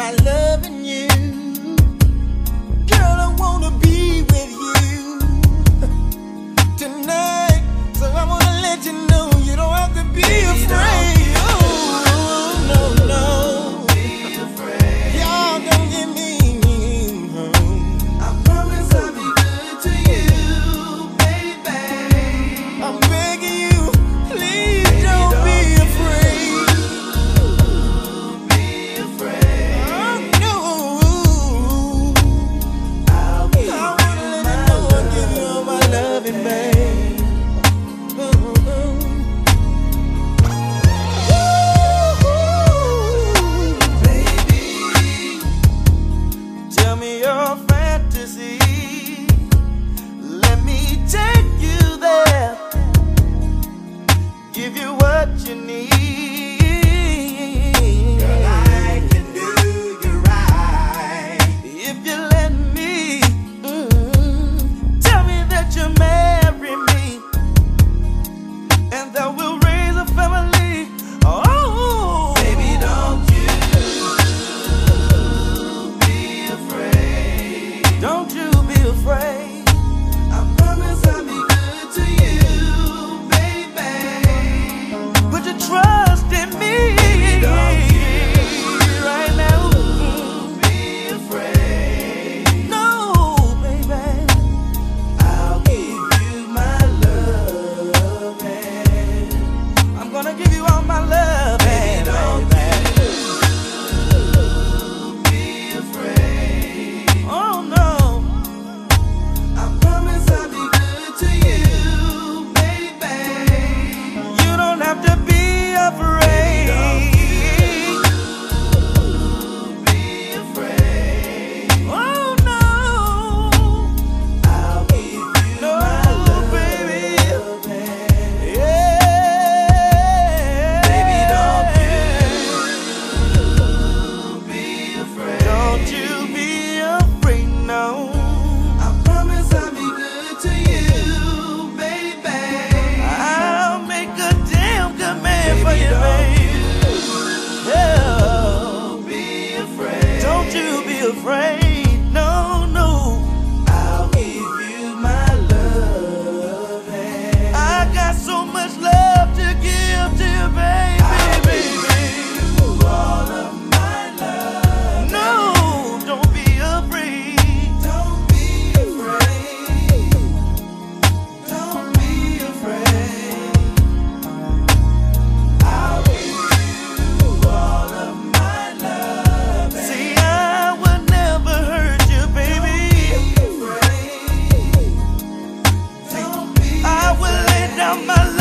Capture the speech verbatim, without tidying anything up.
my loving you. Girl, I wanna be with you tonight. So I wanna let you know you don't have to be Baby, afraid. Oh, no, no. Don't be afraid. Y'all don't get me home. I promise I'll be good to you, baby. I'm begging you, please Baby, don't, don't be you afraid. Be afraid. Oh, no. I'll give I you wanna let my you know I give you love, all my loving, babe. Oh, oh. baby. Tell me your fantasy. Let me take you there. Give you what you need. Girl, I can do you right. If you let me, mm, tell me that you marry me, and that we'll raise a family. Oh, Baby, don't you be afraid. don't you be afraid. I promise I'll be good to you, baby. Put your trust in me. don't right now. Be afraid. No, baby. I'll give you my love, and I'm gonna give you all my love, baby, don't baby. be afraid. Oh no. I promise I'll be good to you, baby. You don't have to be afraid. Be afraid. Oh no. I'll give you No, my love, baby. and Yeah. baby, don't be afraid. Don't you be afraid, no. I promise I'll be good to you, baby. I'll make a damn good man for Baby, you, don't baby. Yeah. Be afraid. Don't you be afraid, no, no. I'll give you my love, and I got so much love to give to you, baby, I'll baby. give you all of my love. No, don't be afraid. Don't be afraid. Don't be afraid. I'll give you all of my love. See, I would never hurt you, baby. Don't be afraid. Don't be I will lay down my